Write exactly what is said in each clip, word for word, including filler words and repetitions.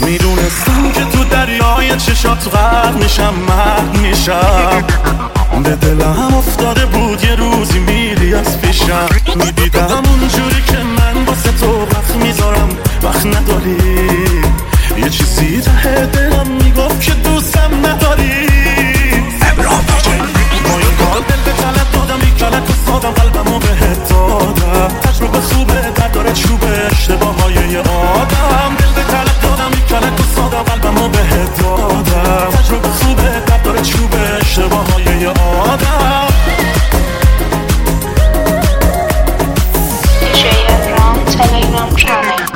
میدونستم که تو دریای چشات غرق میشم، مرد میشم. به دلم افتاده بود یه روزی میری از پیشم. میدیدم اونجوری که من واسه تو وقت میذارم، وقت نداری. یه چیزی ته دلم میگفت که دوستم نداری. با این کار دل به طلب دادم، بی کلک و سادم قلبمو بهت دادم. تجربه خوبه در داره چوبه اشتباه های یه آدم. دل به طلب دادم، بی کلک و سادم قلبمو بهت دادم. تجربه خوبه در داره چوبه اشتباه های یه آدم. دی جی ابراهام تلگرام کانال.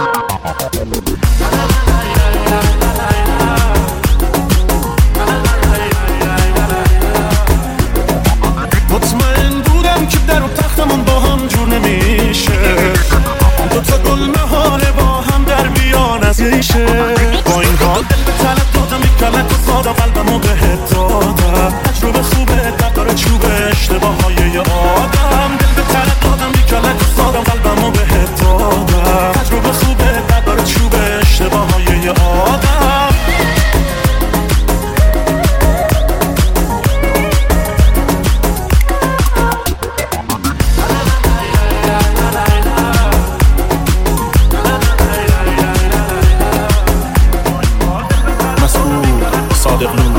مطمئن بودم که در و تختمون با هم جور نمیشه. دو تا گل مهاره با هم در بیان از یه با این حال دل به طلب دادم، یک کلک و سادم قلبمو بهت دادم. تجربه خوبه در داره چوبه اشتباه های یه آدم. دل به طلب دادم، یک کلک و سادم قلبمو بهت دادم. تجربه خوبه در داره چوبه اشتباه های یه آدم. صادق نور